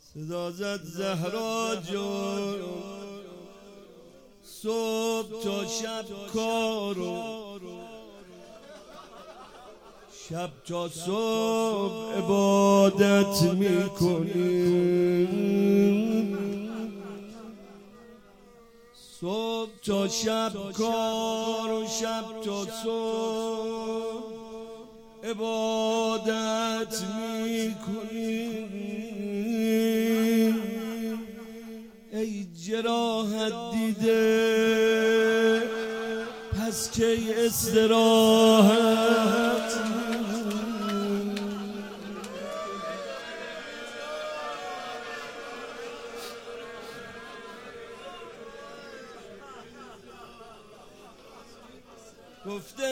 صدا زد زهرا جان صبح تا شب کارو، شب تا صبح عبادت میکنیم، صبح تا شب کار و شب تا صبح عبادت میکنیم. ای جراحت دیده پس کی استراحت، گفته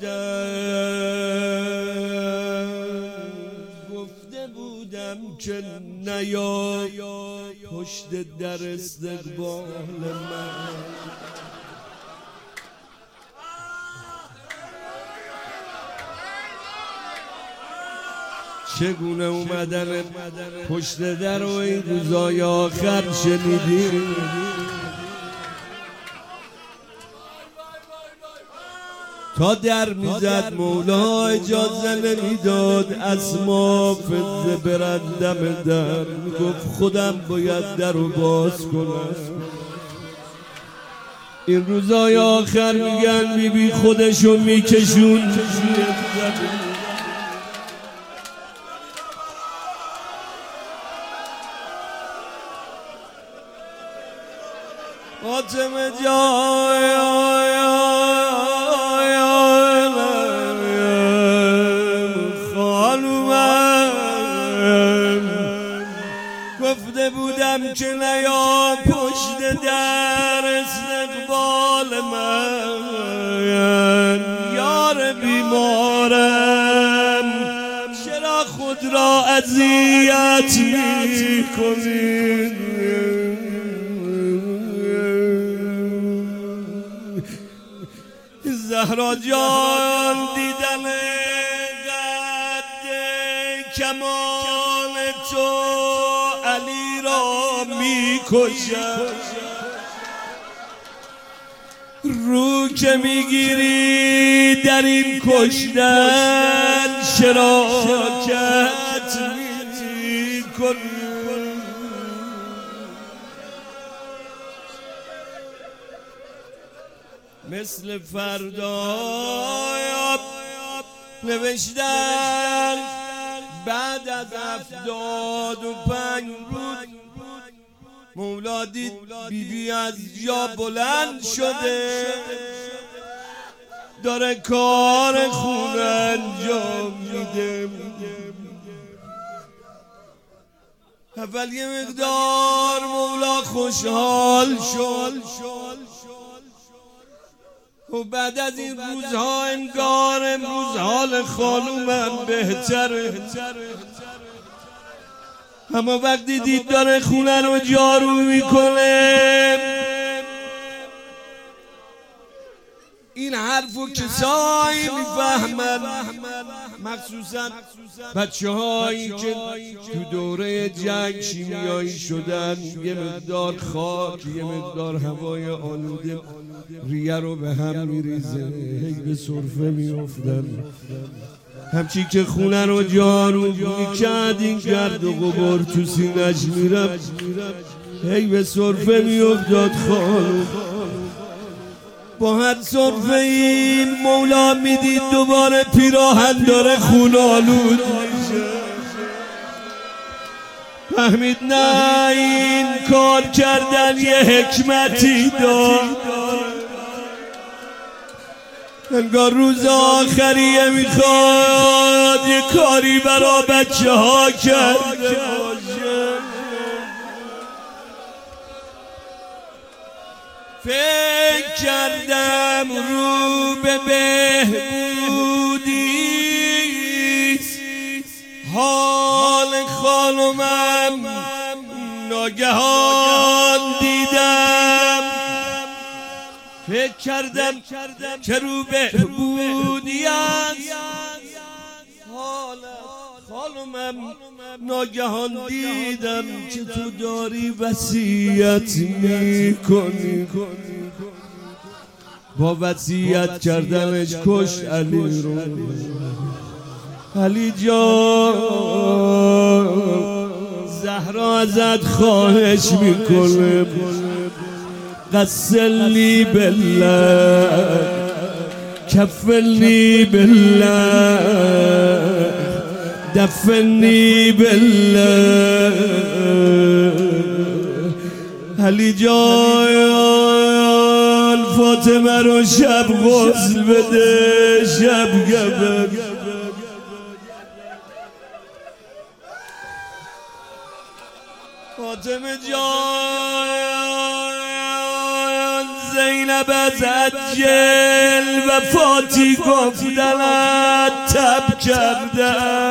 بودم که نیا پشت در استقبال من. چگونه اومدن پشت در و این روزای آخر شنیدی؟ تا در میزد مولا اجازه نمیداد اسما فضه برندم در، گفت خودم باید در رو باز کنم. این روزای آخر میگن بی بی خودشو میکشون فاطمه جای گفته بودم که نیا پشت در استقبال من، یار بیمارم چرا خود را اذیت میکنی؟ زهرا جان دیدن قد کمال تو علی را میکشد، رو که میگیری در این کشتن شراکت میکنی. مثل فردا نوشتن بعد از 75 روز مولا دید بیبی از جا بلند شده، داره کار خونه انجام میده. اول یه مقدار مولا خوشحال شد و بعد از این روزها انگار امروز حال خانومم بهتره. اما وقتی دید داره خونه رو جارو میکنه، این حرفو کسایی میفهمن، مخصوصا بچه هایی که تو دوره جنگ شیمیایی شدن، یه مقدار خاک یه مقدار هوای آلوده ریه رو به هم میریزه، هی به سرفه میافتن. همچی که خونه رو جارو میکرد این گرد و غبار تو سینه‌اش میرفت، هی به سرفه میافتاد. خانم با هر سرفه این مولا میدید دوباره پیراهن داره خون آلود میشه. فهمید نه این کار کردن یه حکمتی داره، انگار روز آخریه میخواد یه کاری برا بچه ها کرده باشه. فکر کردم رو به بهبودیست حال خانومم، ناگهان دیدم فکر کردم که رو بهبودی است حال خانومم، ناگهان دیدم که تو داری وصیت میکنی، با وصیت کردنش کشت علی رو. علی جان زهرا ازت خواهش میکنه غسلنی بالله کفلنی بالله دفنی بالله. علی جان فاطمه رو شب غسل بده، شب گبر. فاطمه جان زینب از عجل و فاتی گفتنت تب کردن.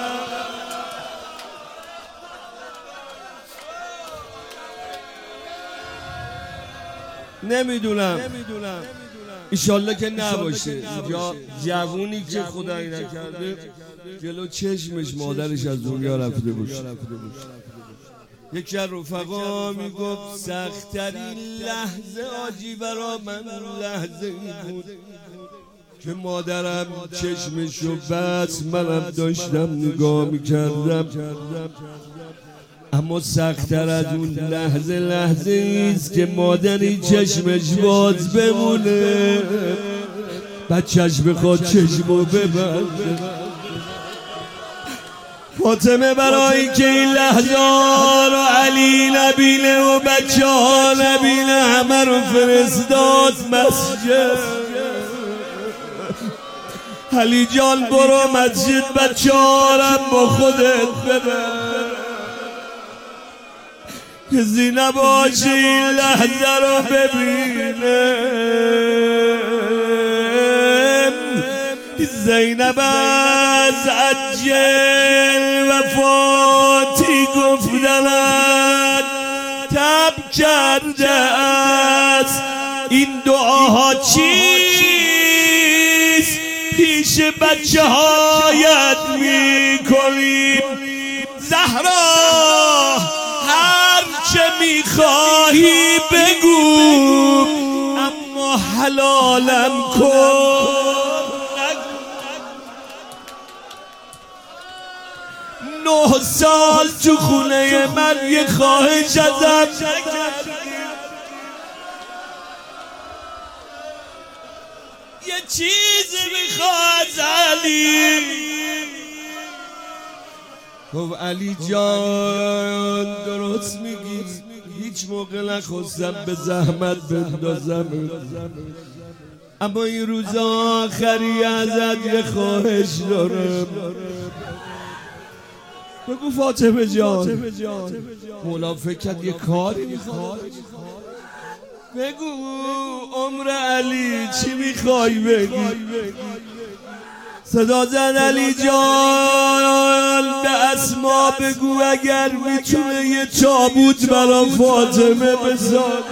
نمیدونم ایشالله که نباشه یا جوونی که خدایی نکرده جلو چشمش مادرش از دنیا رفته باشه. یکی از رفقا میگفت سخت‌ترین لحظه آجی برا من لحظه ای بود که مادرم چشمشو بس منم داشتم نگاه میکردم، اما سخت‌تر از اون لحظه ایست که مادری چشمش باز بمونه بچه‌ش بخواد چشمو ببنده. فاطمه برای که این لحظه رو علی نبینه و بچه ها نبینه همه رو فرستاد مسجد. علی جان برو مسجد بچه ها رو با خودت ببر، کسی نباشه این لحظه رو ببینه. زینب از عجل و فاتی گفتنت تب کرده است. این دعاها چیست پیش بچه هایت میکنیم؟ زهرا هر چه میخواهی بگو اما حلالم کن. 9 سال تو خونه من یه خواهش ازم یه چیزی میخواد علی. گفت علی جان درست میگی، هیچ موقع نخواستم به زحمت بندازم، اما این روزا آخری ازت یه خواهش دارم. بگو فاطمه جان. مولا فکر کرد یه کاری میخواد. بگو عمر علی چی میخوای بگی؟ صدا زد علی جان به اسما بگو اگر میتونه یه تابوت برا فاطمه بسازه.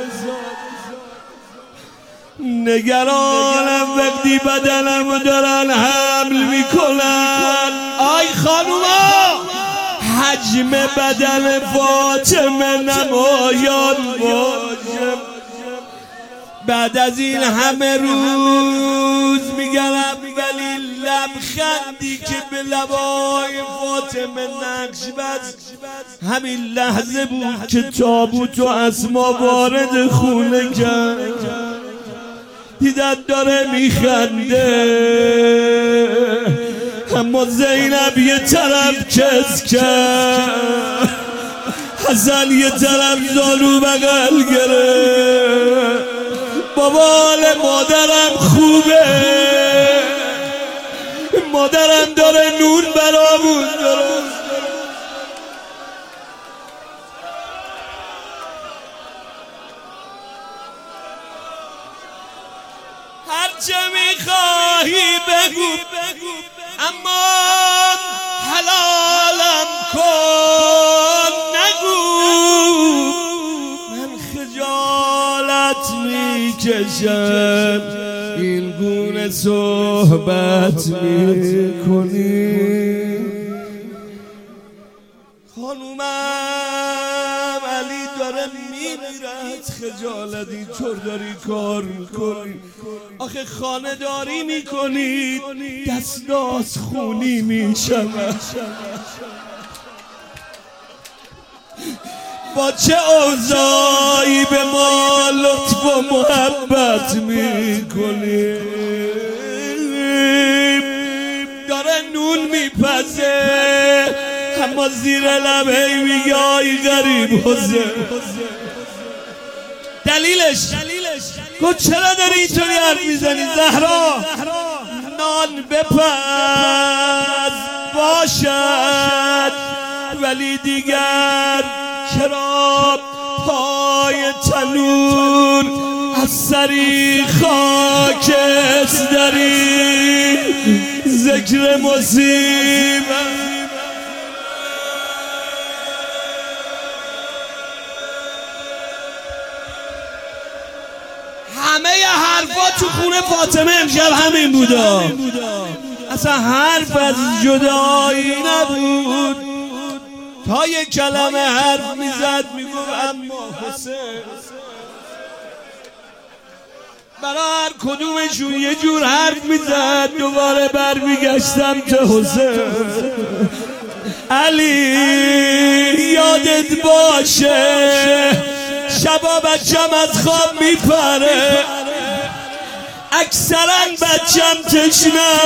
نگرانم وقتی بدنمو دارن حمل میکنن. آی خانوما حجم بدن فاطمه نمایان باشه. بعد از این همه روز میگرم ولی لبخندی که به لبای فاطمه نقش بست همین لحظه بود که تابوت و اسما وارد خونه کرد. دیدن داره میخنده، اما زینب یه طرف کس کرد، حسن یه طرف زانو بغل گرفت. بابال مادرم خوبه، مادرم داره نون برامون درست. هرچه میخواهی بگو اما حلالم کن. نگو من خجالت میکشم این گونه صحبت میکنی. خانومم علی داره میمیرد، خجالت اینطور داری کار میکنی؟ آخه خانه داری میکنی دستاز خونی میشود. با چه اوضاعی به ما لطف و محبت میکنی؟ داره نون میپزه اما زیر لبه میگه آی غریب حوزه. دلیلش گفت چرا داری اینطوری حرف میزنی زهرا؟ نان بپز باشد ولی دیگر چرا پای تنور از سری خاکت داری؟ ذکر مصیبت همه حرفا تو خونه فاطمه امشب همین بودا، اصلا حرف از جدایی نبود. تا یک کلمه حرف میزد میگفت اما حسین. برای هر کدومشون یه جور حرف میزد، دوباره برمیگشتم که حسین علی یادت باشه شبا بچم از خواب میپره، اکثرا بچم تشنه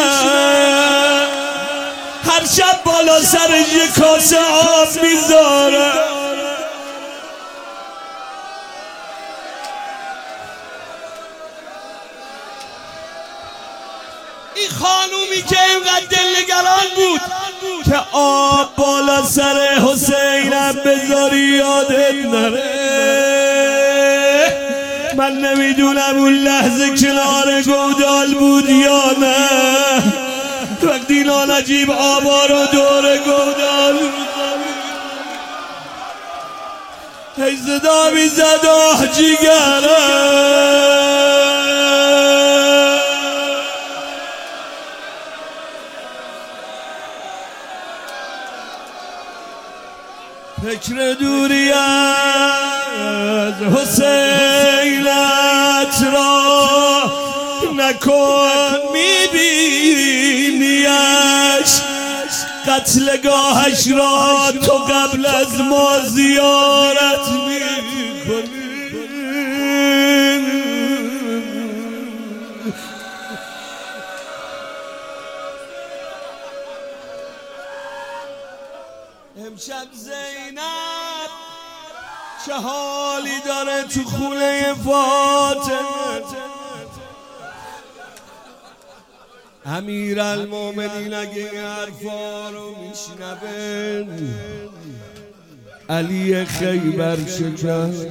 هر شب بالا سرش یه کاسه آب میذاره. این خانومی که اینقدر دلنگران بود که آب بالا سر حسینم بذاری یادت نره. من نمیدونم اون لحظه کنار گودال بود یا نه، وقتی نجیب آبا رو دور گودال هی صدا میزد آه جیگره. فکر دوری از حسینت را نکن، میبینیش قتلگاهش را تو قبل از ما زیارت میکنی. امشب زینب چه حالی داره تو خونه فاطمه. امیرالمومنین اگه این حرفا رو میشنوه علی خیبر شکست،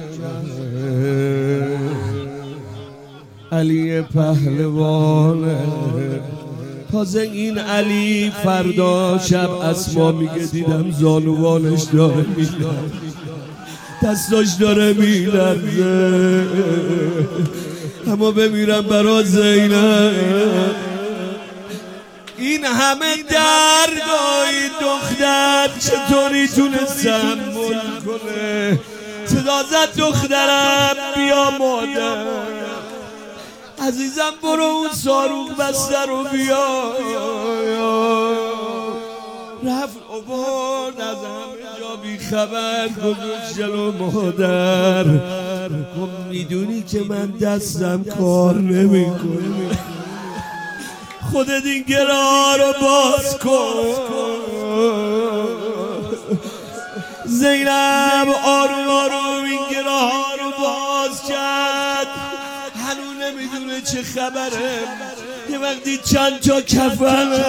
علی پهلوانه. تازه این علی فردا شب اسما میگه دیدم زانوانش داره میلرزه، دستاش داره میلرزه، اما بمیرم برا زینب. این همه دردای دختر چطوری تونست تحمل کنه؟ صدا زد دخترم بیا مادر، عزیزم برو اون صاروخ بسته رو بیا. رفت آورد از همه جا بی خبر گذاشت جلو مادر. گفت میدونی که من دستم کار نمیکنه، خودت این گره رو باز کن. زینب آروم آروم این گره ها رو باز کرد. هنوز نمیدونه چه خبره. یه وقتی چند تا کفنه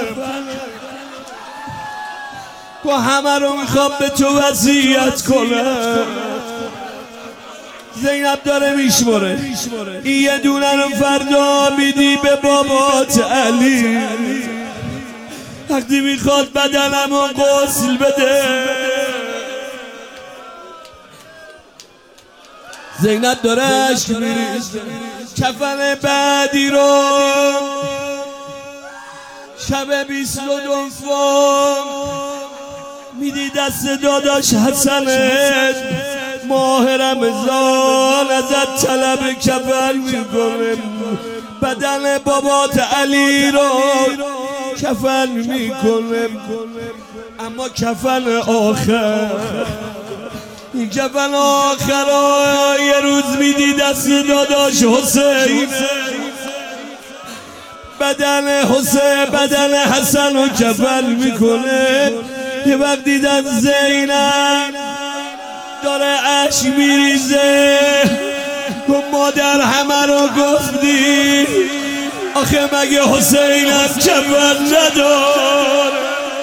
با همه رو میخوام به تو وصیت کنه. زینب داره میشمره این یه دونه رو فردا میدی به بابات علی، وقتی میخواد بدنم رو غسل بده. زینب داره عشق میریزه. کفن بعدی رو شب 22 میدی دست داداش حسنت ماه رمضان ازت طلب کفن میکنه، بدن بابات علی رو کفن میکنه، اما کفن آخر، این کفن آخر یه روز میدی دست داداش حسین، بدن حسن رو کفن میکنه. یه وقت دیدن زینب داره اشک میریزه، گفت مادر همه رو گفتی، آخه مگه حسینم کفن نداره؟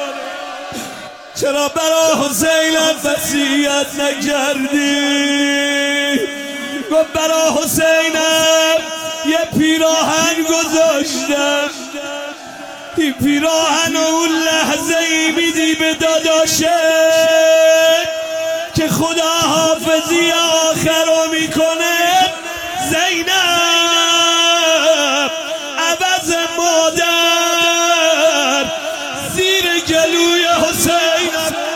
چرا برا حسینم وصیت نکردی؟ گفت برا حسینم یه پیراهن گذاشتم، این پیراهن اون لحظه ای میدی به داداشه که خدا حافظی آخر رو میکنه. زینب عوض مادر زیر گلوی حسین،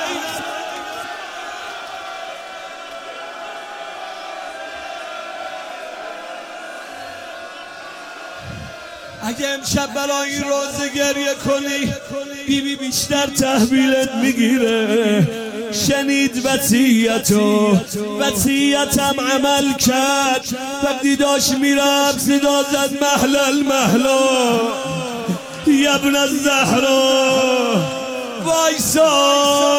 اگه امشب برای این روزه گریه کنی بیبی بیشتر تحویلت میگیره. شنید وصیتم عمل کرد، وقتی داشت میرفت صدا زد محلا ابن الزهرا، وایسا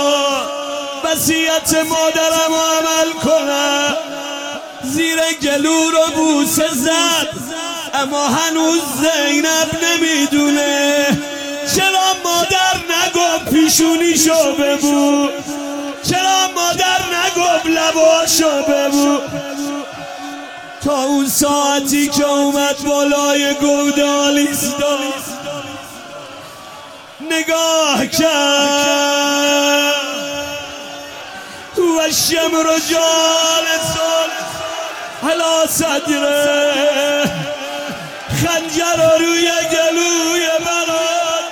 وصیت مادرم عمل کنم. زیر گلو رو بوسه زد، اما هنوز زینب نمیدونه چرا مادر نگفت پیشونیشو ببو، چرا مادر نگفت لباشو ببو. تا اون ساعتی که اومد بالای گودال ایستاد، نگاه کرد و الشمر جالس علی صدره، خنجر روی گلوی برات.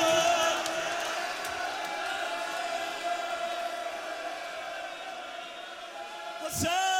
حسین